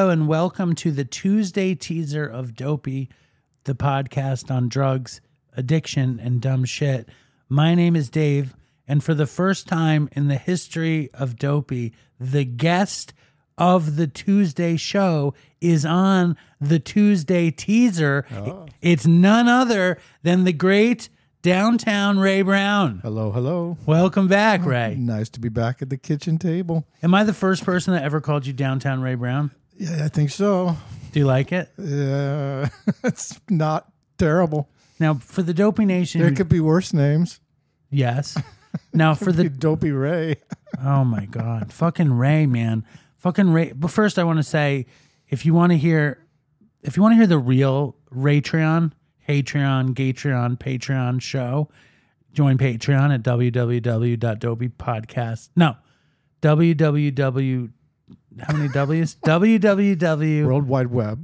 and welcome to the Tuesday teaser of Dopey, the podcast on drugs, addiction, and dumb shit. My name is Dave, and for the first time in the history of Dopey, the guest of the Tuesday show is on the Tuesday teaser. Oh. It's none other than the great Downtown Ray Brown. Hello, hello. Welcome back, Ray. Nice to be back at the kitchen table. Am I the first person that ever called you Downtown Ray Brown? Yeah, I think so. Do you like it? It's not terrible. Now, for the Dopey Nation, There could be worse names. yes. Now, for the Dopey Ray. oh my God, fucking Ray, man, fucking Ray. But first, I want to say, if you want to hear the real Raytreon, Hatreon, Gatreon, Patreon show, join Patreon at www.dopeypodcast. No, www. How many W's? www. World Wide Web.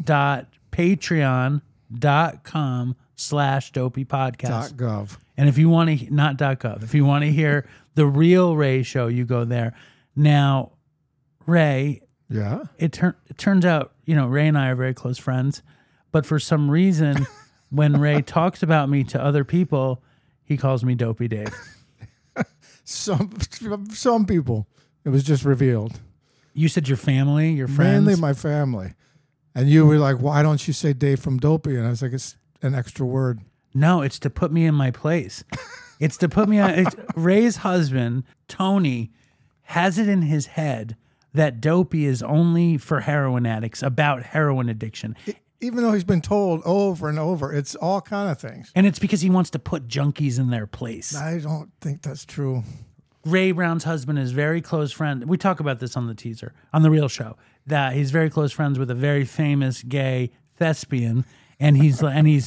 patreon.com/dopeypodcast. .gov. And if you want to, not .gov, if you want to hear the real Ray show, you go there. Now, Ray, Yeah. it turns out, Ray and I are very close friends, but for some reason, when Ray talks about me to other people, he calls me Dopey Dave. Some people. It was just revealed. You said your family, your friends? Mainly my family. And you were like, why don't you say Dave from Dopey? And I was like, it's an extra word. No, it's to put me in my place. It's to put me on. Ray's husband, Tony, has it in his head that Dopey is only for heroin addicts, about heroin addiction. Even though he's been told over and over, it's all kind of things. And it's because he wants to put junkies in their place. I don't think that's true. Ray Brown's husband is very close friend. We talk about this on the teaser, on the real show, that he's very close friends with a very famous gay thespian, and he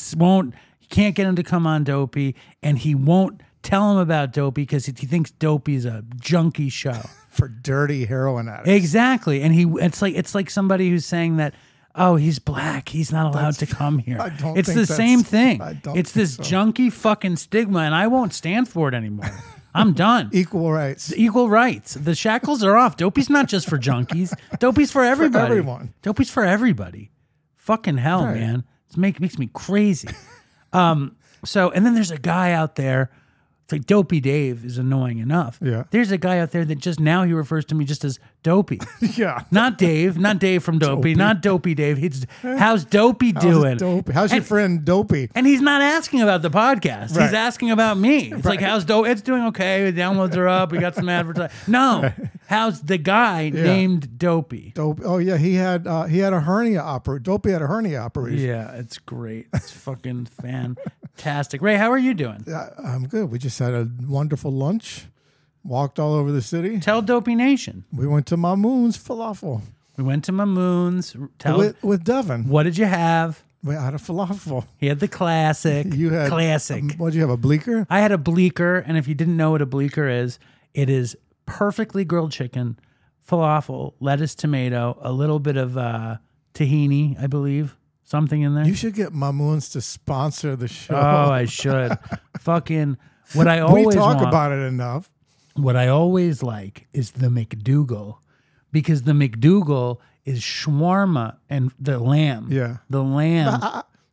can't get him to come on Dopey, and he won't tell him about Dopey because he thinks Dopey's a junkie show. For dirty heroin addicts. Exactly. And it's like somebody who's saying that, oh, he's black, he's not allowed to come here. It's the same thing. It's this junkie fucking stigma, and I won't stand for it anymore. I'm done. Equal rights. Equal rights. The shackles are off. Dopey's not just for junkies. Dopey's for everybody. For everyone. Dopey's for everybody. Fucking hell, Right. man. It makes me crazy. And then there's a guy out there. It's like Dopey Dave is annoying enough. Yeah. There's a guy out there that just now he refers to me just as Dopey. Yeah. Not Dave from Dopey. Not Dopey Dave. How's Dopey doing? How's your friend Dopey? And he's not asking about the podcast. Right. He's asking about me. It's like, how's Dopey? It's doing okay. The downloads are up. We got some advertising. No. How's the guy named Dopey? Dopey. Oh yeah, he had a hernia operation. Dopey had a hernia operation. Yeah, it's great. It's fucking fantastic. Ray, how are you doing? I'm good. We just had a wonderful lunch. Walked all over the city. Tell Dopey Nation. We went to Mamoon's Falafel. We went to Mamoon's. With Devin. What did you have? We had a falafel. He had the classic. You had classic. What did you have? A bleeker? I had a bleeker, and if you didn't know what a bleeker is, it is perfectly grilled chicken, falafel, lettuce, tomato, a little bit of tahini, I believe, something in there. You should get Mamoon's to sponsor the show. Oh, I should. Fucking what I always we talk want, about it enough. What I always like is the McDougal, because the McDougal is shawarma and the lamb. Yeah. The lamb.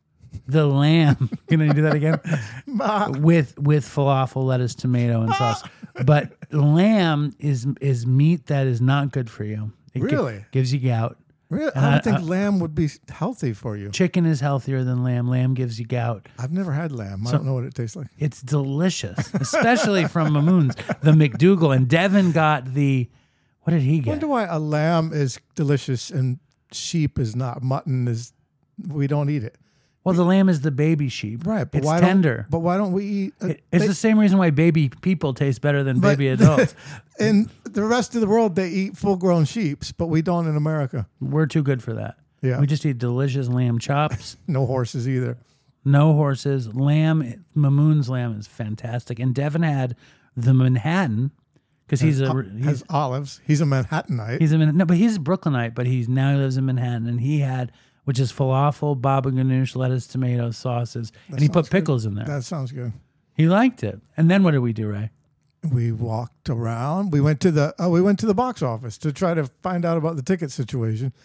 The lamb. Can I do that again? with falafel, lettuce, tomato, and sauce. But lamb is meat that is not good for you. It Really? gives you gout. Really? I don't think lamb would be healthy for you. Chicken is healthier than lamb. Lamb gives you gout. I've never had lamb. I don't know what it tastes like. It's delicious, especially from Mamoon's. The McDougal. And Devin got what did he I get? wonder why a lamb is delicious and sheep is not. Mutton is, we don't eat it. Well, the lamb is the baby sheep. Right. But It's why tender. But why don't we eat? It's the same reason why baby people taste better than baby adults. In the rest of the world, they eat full-grown sheeps, but we don't in America. We're too good for that. Yeah. We just eat delicious lamb chops. No horses either. No horses. Lamb, Mamoon's lamb is fantastic. And Devin had the Manhattan because he's has olives. He's a Manhattanite. He's a Brooklynite, but he lives in Manhattan, and he had, which is falafel, baba ganoush, lettuce, tomato, sauces, and he put pickles in there. That sounds good. He liked it. And then what did we do, Ray? We walked around. We went to the box office to try to find out about the ticket situation.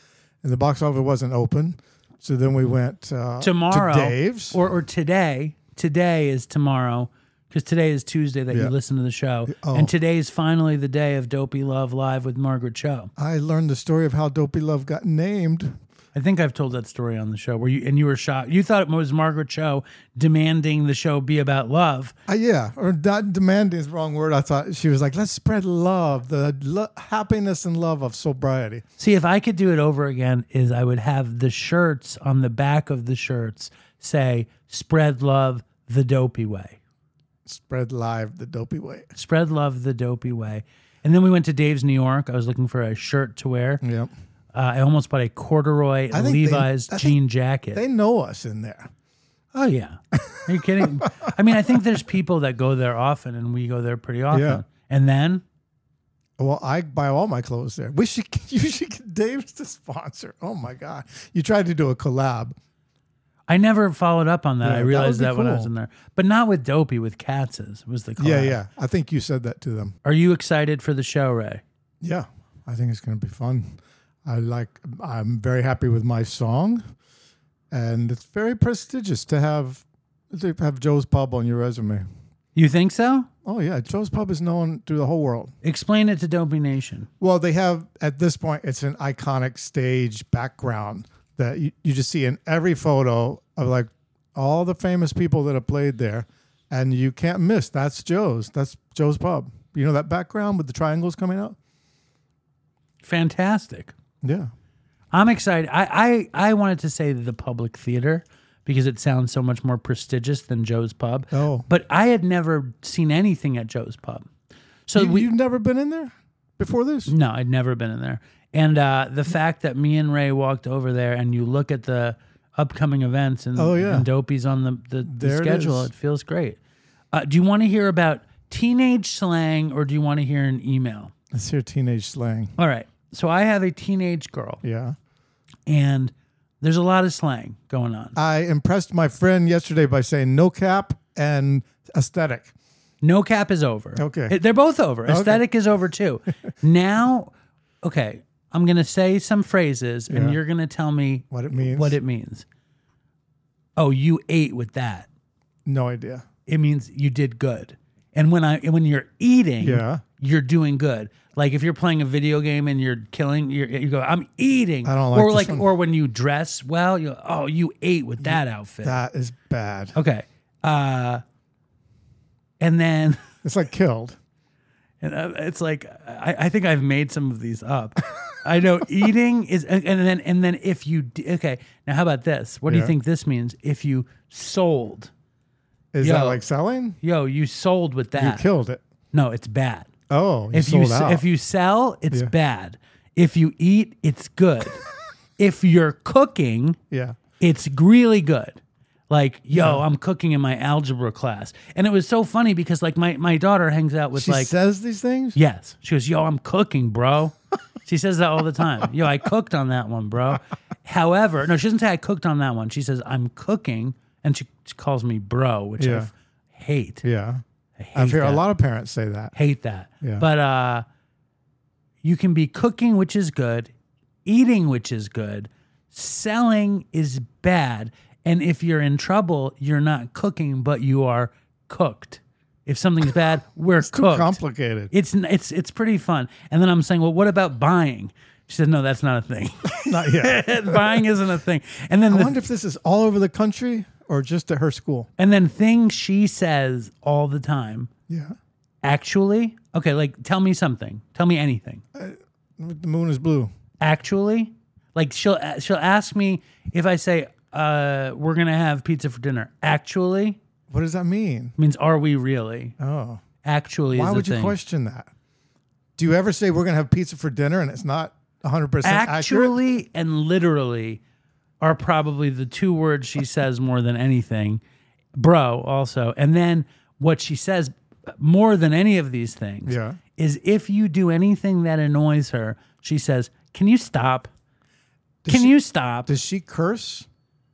and the box office wasn't open. So then we went Tomorrow to Dave's. or today. Today is tomorrow because today is Tuesday that you listen to the show, and today's finally the day of Dopey Love Live with Margaret Cho. I learned the story of how Dopey Love got named. I think I've told that story on the show where you were shocked. You thought it was Margaret Cho demanding the show be about love. Yeah, or not demanding is the wrong word. I thought she was like, let's spread love, the happiness and love of sobriety. See, if I could do it over again, is I would have the shirts on the back of the shirts say, spread love the dopey way. Spread live the dopey way. Spread love the dopey way. And then we went to Dave's New York. I was looking for a shirt to wear. Yep. I almost bought a corduroy Levi's jean jacket. They know us in there. Oh, yeah. Are you kidding? I mean, I think there's people that go there often, and we go there pretty often. Yeah. And then? Well, I buy all my clothes there. You should get Dave's to sponsor. Oh, my God. You tried to do a collab. I never followed up on that. Yeah, I realized that that, would be when I was cool. in there. But not with Dopey, with Katz's was the collab. Yeah. I think you said that to them. Are you excited for the show, Ray? Yeah. I think it's going to be fun. I'm very happy with my song, and it's very prestigious to have Joe's Pub on your resume. You think so? Oh yeah, Joe's Pub is known through the whole world. Explain it to Dopey Nation. Well, they have, at this point, it's an iconic stage background that you just see in every photo of like all the famous people that have played there, and you can't miss. That's Joe's Pub. You know that background with the triangles coming out? Fantastic. Yeah. I'm excited. I wanted to say the Public Theater because it sounds so much more prestigious than Joe's Pub. Oh. But I had never seen anything at Joe's Pub. So You've never been in there before this? No, I'd never been in there. And the fact that me and Ray walked over there and you look at the upcoming events and, and Dopey's on the schedule, it feels great. Do you want to hear about teenage slang or do you want to hear an email? Let's hear teenage slang. All right. So I have a teenage girl. Yeah. And there's a lot of slang going on. I impressed my friend yesterday by saying no cap and aesthetic. No cap is over. Okay. They're both over. Aesthetic is over too. Now, okay, I'm going to say some phrases and you're going to tell me what it means. Oh, you ate with that. No idea. It means you did good. And when you're eating, you're doing good. Like if you're playing a video game and you're killing, you go, I'm eating. I don't like this one. Or when you dress well, you go, oh, you ate with that outfit. That is bad. Okay. And then it's like killed. And it's like I think I've made some of these up. I know eating is, and then if you okay, now how about this? What do you think this means? If you sold, is that like selling? You sold with that. You killed it. No, it's bad. Oh, if you sell, it's bad. If you eat, it's good. If you're cooking, it's really good. Like, I'm cooking in my algebra class. And it was so funny because like my daughter hangs out with she says these things? Yes. She goes, I'm cooking, bro. She says that all the time. I cooked on that one, bro. However, no, she doesn't say I cooked on that one. She says I'm cooking and she calls me bro, which I hate. Yeah. I've heard a lot of parents say that. Hate that. Yeah. But you can be cooking, which is good, eating, which is good, selling is bad. And if you're in trouble, you're not cooking, but you are cooked. If something's bad, we're it's cooked. Too complicated. It's pretty fun. And then I'm saying, well, what about buying? She said, no, that's not a thing. Not yet. Buying isn't a thing. And then I wonder if this is all over the country or just at her school. And then things she says all the time. Yeah. Actually, okay, like tell me something. Tell me anything. The moon is blue. Actually, like she'll ask me if I say we're gonna have pizza for dinner. Actually, what does that mean? It means are we really? Oh, actually, why is would you question that? Do you ever say we're gonna have pizza for dinner and it's not 100% actually accurate? And literally are probably the two words she says more than anything. Bro, also, and then what she says more than any of these things is if you do anything that annoys her, she says, "Can you stop? Can you stop?" Does she curse?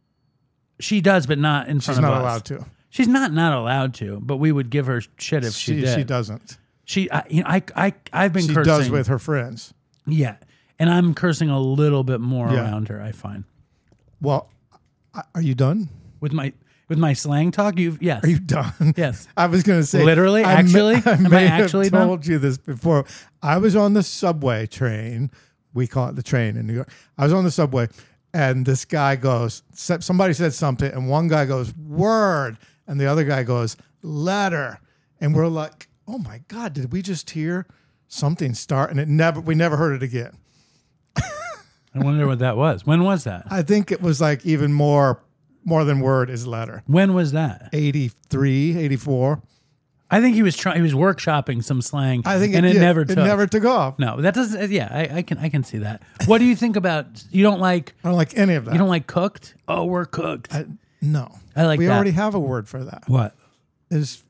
She does, but not in front of us. She's not allowed to. She's not allowed to, but we would give her shit if she did. She doesn't. I've been cursing. She does with her friends. Yeah. And I'm cursing a little bit more Yeah. around her, I find. Well, are you done? With my slang talk, yes. Are you done? Yes. I was going to say. Literally? Actually? Am I may actually have done? told you this before. I was on the subway train. We call it the train in New York. I was on the subway, and this guy goes, somebody said something, and one guy goes, word, and the other guy goes, letter. And we're like, oh my God, did we just hear something start? And we never heard it again. I wonder what that was. When was that? I think it was like even more than word is letter. When was that? 83, 84. I think he was workshopping some slang. I think it never took. It never took off. No, that doesn't. Yeah, I can see that. What do you think about? You don't like? I don't like any of that. You don't like cooked? Oh, we're cooked. No. I like we that. already have a word for that. What? Is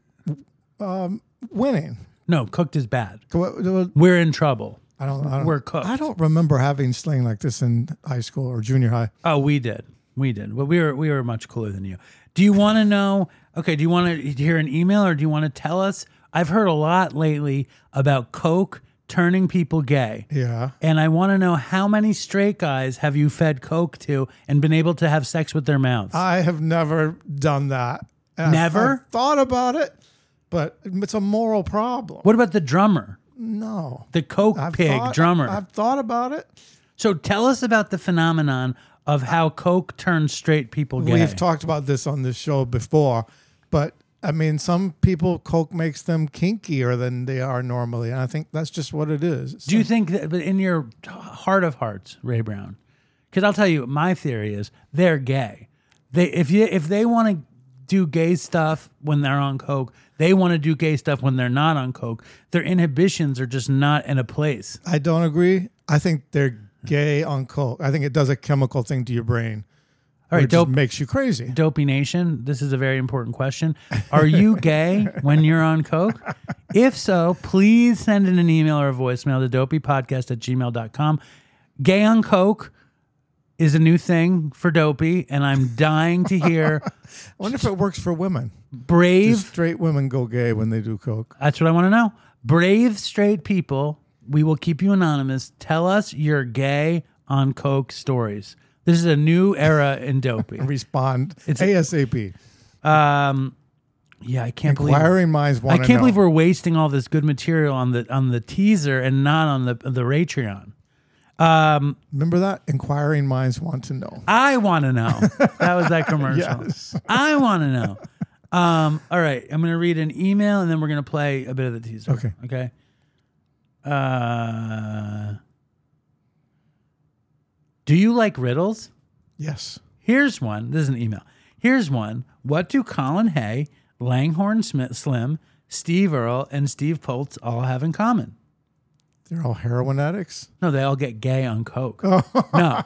winning. No, cooked is bad. I We're in trouble. don't. We're cooked. I don't remember having slang like this in high school or junior high. Oh, we did. But we were much cooler than you. Do you want to know? Okay. Do you want to hear an email, or do you want to tell us? I've heard a lot lately about Coke turning people gay. Yeah. And I want to know, how many straight guys have you fed Coke to and been able to have sex with their mouths? I have never done that. Never? I've thought about it, but it's a moral problem. What about the drummer? No. The Coke pig drummer. I've thought about it. So tell us about the phenomenon of how Coke turns straight people gay. We've talked about this on this show before, but I mean, some people, Coke makes them kinkier than they are normally, and I think that's just what it is. Do you think that, but in your heart of hearts, Ray Brown, because I'll tell you, my theory is they're gay. If they want to do gay stuff when they're on Coke, they want to do gay stuff when they're not on Coke. Their inhibitions are just not in a place. I don't agree. I think they're gay on Coke. I think it does a chemical thing to your brain. All right, which just makes you crazy. Dopey Nation, this is a very important question. Are you gay when you're on Coke? If so, please send in an email or a voicemail to dopeypodcast@gmail.com. Gay on Coke is a new thing for Dopey, and I'm dying to hear. I wonder if it works for women. Brave. Do straight women go gay when they do Coke? That's what I want to know. Brave straight people, we will keep you anonymous. Tell us your gay on Coke stories. This is a new era in Dopey. Respond ASAP. Yeah, I can't believe Inquiring minds want to know. I can't believe we're wasting all this good material on the teaser and not on the Patreon. Remember that? Inquiring minds want to know. I want to know. That was that commercial. Yes. I want to know. All right, I'm going to read an email and then we're going to play a bit of the teaser. Okay. Do you like riddles? Yes. Here's one. This is an email. Here's one. What do Colin Hay, Langhorne Slim, Steve Earle, and Steve Poltz all have in common? They're all heroin addicts? No, they all get gay on Coke. No.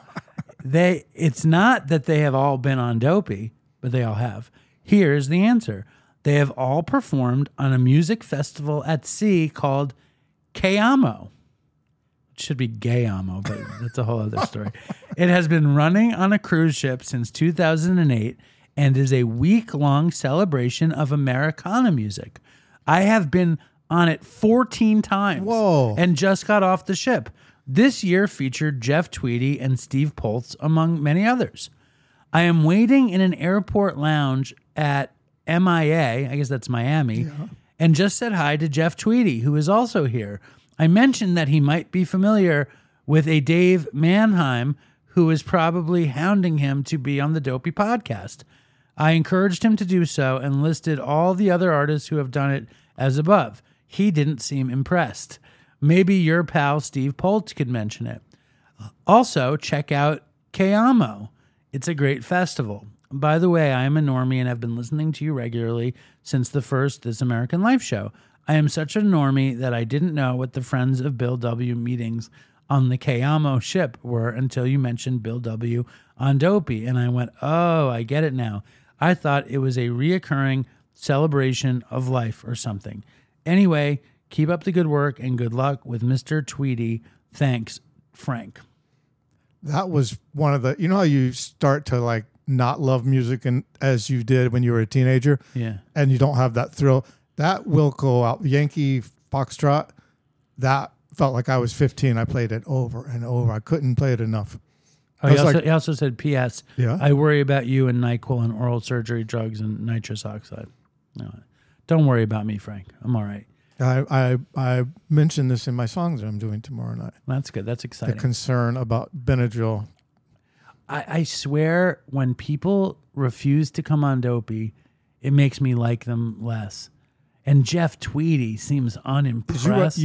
It's not that they have all been on Dopey, but they all have. Here's the answer. They have all performed on a music festival at sea called Kayamo. It should be Gayamo, but that's a whole other story. It has been running on a cruise ship since 2008 and is a week-long celebration of Americana music. I have been on it 14 times. Whoa. And just got off the ship. This year featured Jeff Tweedy and Steve Poltz, among many others. I am waiting in an airport lounge at MIA, I guess that's Miami, and just said hi to Jeff Tweedy, who is also here. I mentioned that he might be familiar with a Dave Mannheim, who is probably hounding him to be on the Dopey podcast. I encouraged him to do so and listed all the other artists who have done it as above. He didn't seem impressed. Maybe your pal Steve Poltz could mention it. Also, check out Kayamo. It's a great festival. By the way, I am a normie and have been listening to you regularly since the first This American Life show. I am such a normie that I didn't know what the Friends of Bill W. meetings on the Kayamo ship were until you mentioned Bill W. on Dopey, and I went, oh, I get it now. I thought it was a reoccurring celebration of life or something. Anyway, keep up the good work and good luck with Mr. Tweedy. Thanks, Frank. That was one of the, you know how you start to like not love music and as you did when you were a teenager? Yeah. And you don't have that thrill. That will go out. Yankee Foxtrot, that felt like I was 15. I played it over and over. I couldn't play it enough. Oh, he also said, P.S. Yeah. I worry about you and NyQuil and oral surgery drugs and nitrous oxide. No, don't worry about me, Frank. I'm all right. I mentioned this in my songs that I'm doing tomorrow night. That's good. That's exciting. The concern about Benadryl. I swear when people refuse to come on Dopey, it makes me like them less. And Jeff Tweedy seems unimpressed.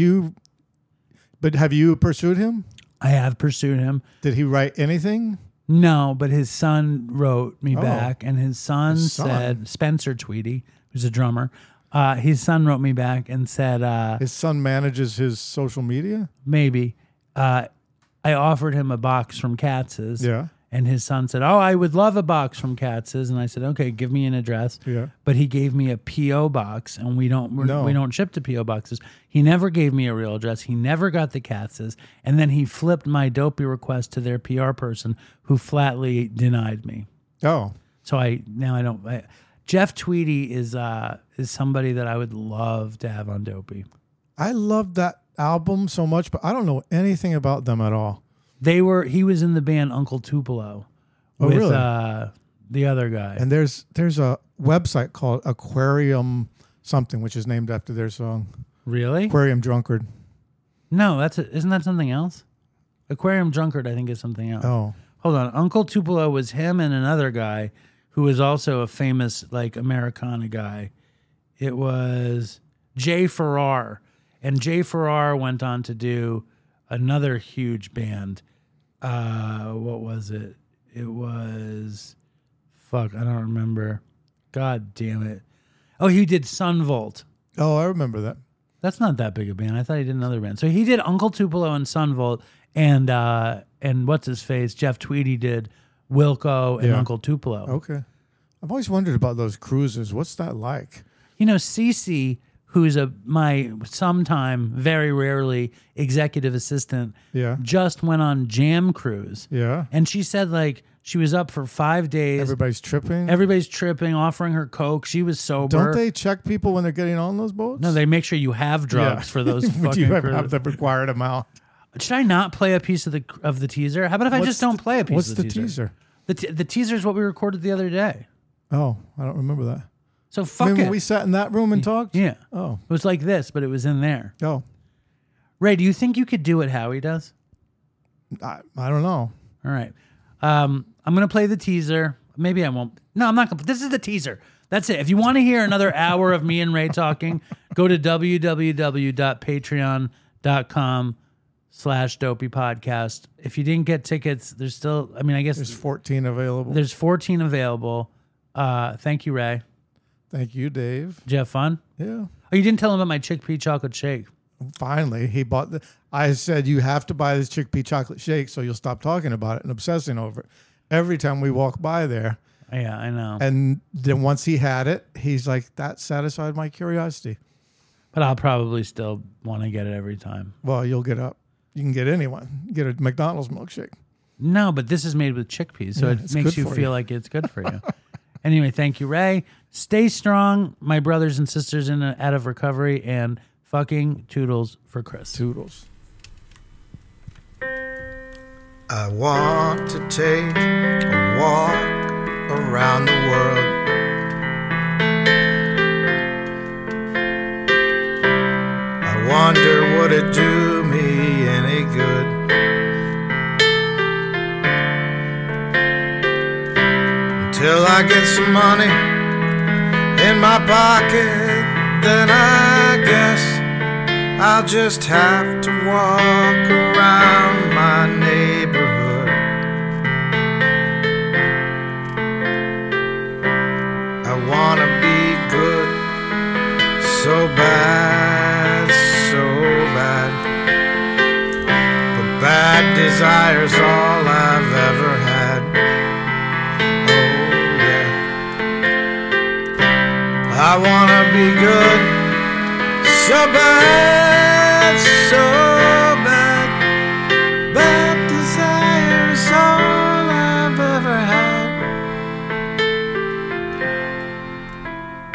But have you pursued him? I have pursued him. Did he write anything? No, but his son wrote me back, and his son said, Spencer Tweedy, who's a drummer, his son wrote me back and said... his son manages his social media? Maybe. I offered him a box from Katz's. Yeah. And his son said, I would love a box from Katz's. And I said, okay, give me an address. Yeah. But he gave me a P.O. box, and we don't ship to P.O. boxes. He never gave me a real address. He never got the Katz's. And then he flipped my Dopey request to their PR person, who flatly denied me. Oh. So Jeff Tweedy is somebody that I would love to have on Dopey. I love that album so much, but I don't know anything about them at all. He was in the band Uncle Tupelo with really? The other guy. And there's a website called Aquarium something, which is named after their song. Really? Aquarium Drunkard. No, isn't that something else? Aquarium Drunkard, I think, is something else. Oh. Hold on. Uncle Tupelo was him and another guy who was also a famous Americana guy. It was Jay Farrar. And Jay Farrar went on to do another huge band. What was it? It was... Fuck, I don't remember. God damn it. Oh, he did Sunvolt. Oh, I remember that. That's not that big a band. I thought he did another band. So he did Uncle Tupelo and Sunvolt, and what's his face? Jeff Tweedy did Wilco and Uncle Tupelo. Okay. I've always wondered about those cruises. What's that like? You know, Cece, who's my sometime, very rarely executive assistant, just went on Jam Cruise. Yeah. And she said she was up for 5 days. Everybody's tripping, offering her Coke. She was sober. Don't they check people when they're getting on those boats? No, they make sure you have drugs for those fucking Do you have the required amount? Should I not play a piece of the teaser? How about if I just don't play a piece of the teaser? What's the teaser? The teaser is what we recorded the other day. Oh, I don't remember that. So fuck it. When we sat in that room and talked? Yeah. Oh. It was like this, but it was in there. Oh. Ray, do you think you could do what Howie does? I don't know. All right. I'm going to play the teaser. Maybe I won't. No, I'm not going to. This is the teaser. That's it. If you want to hear another hour of me and Ray talking, go to www.patreon.com/Dopey Podcast. If you didn't get tickets, there's still, I guess there's 14 available. There's 14 available. Thank you, Ray. Thank you, Dave. Did you have fun? Yeah. Oh, you didn't tell him about my chickpea chocolate shake. Finally, he bought I said, you have to buy this chickpea chocolate shake so you'll stop talking about it and obsessing over it. Every time we walk by there. Yeah, I know. And then once he had it, he's like, that satisfied my curiosity. But I'll probably still want to get it every time. Well, you'll get up. You can get anyone. Get a McDonald's milkshake. No, but this is made with chickpeas, so it makes you feel like it's good for you. Anyway, thank you, Ray. Stay strong, my brothers and sisters in and out of recovery, and fucking toodles for Chris. Toodles. I want to take a walk around the world. I wonder would it do me any good? Until I get some money in my pocket, then I guess I'll just have to walk around my neighborhood. I wanna be good so bad, so bad. But bad desire's all I've ever had. I wanna be good, so bad, so bad. Bad desire's all I've ever had.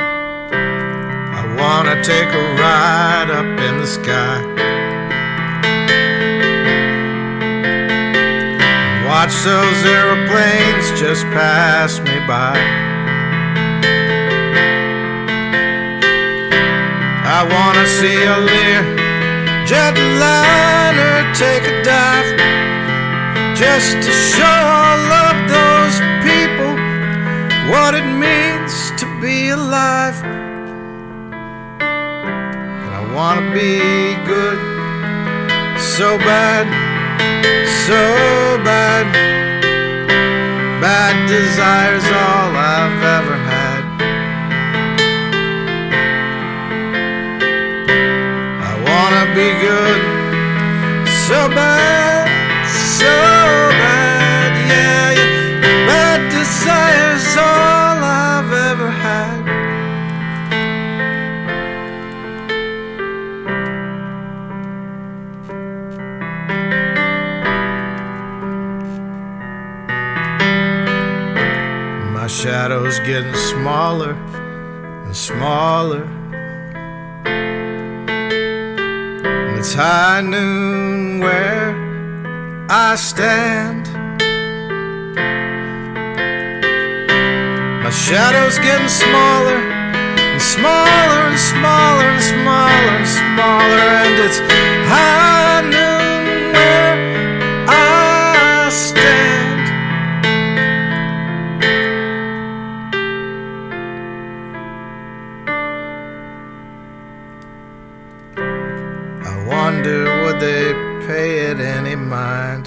I wanna take a ride up in the sky. watch those aeroplanes just pass me by. I wanna see a Lear jetliner take a dive, just to show all of those people what it means to be alive. And I wanna be good, so bad, so bad. Bad desire's all I've ever had. I wanna be good, so bad, so bad, yeah, yeah. Bad desire's all I've ever had. My shadow's getting smaller and smaller, and it's high noon where I stand. My shadow's getting smaller and smaller and smaller and smaller and smaller, and it's high noon where I stand. I wonder, would they pay it any mind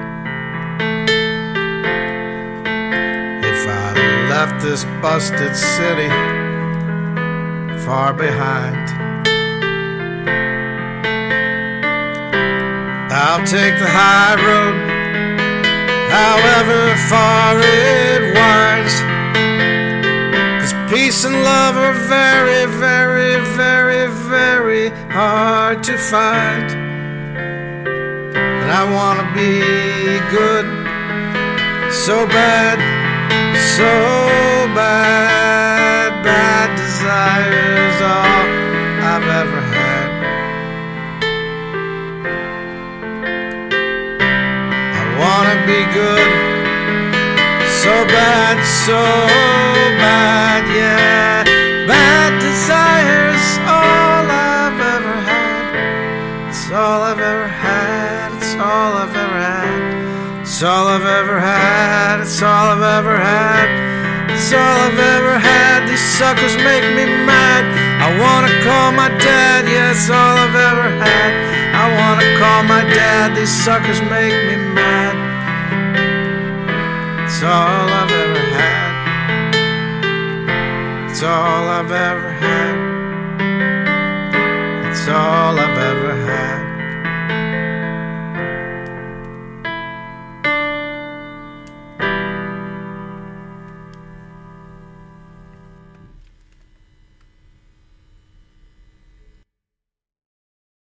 if I left this busted city far behind? I'll take the high road, however far it winds, 'cause peace and love are very, very, very, very hard to find. And I wanna be good, so bad, so bad. Bad desire's all I've ever had. I wanna be good, so bad, so bad, yeah. Bad desire's all I've ever had. It's all I've ever had. It's all I've ever had. It's all I've ever had. It's all I've ever had. It's all I've ever had. These suckers make me mad. I wanna call my dad. Yeah, it's all I've ever had. I wanna call my dad. These suckers make me mad. It's all I've ever had. It's all I've ever had. It's all I've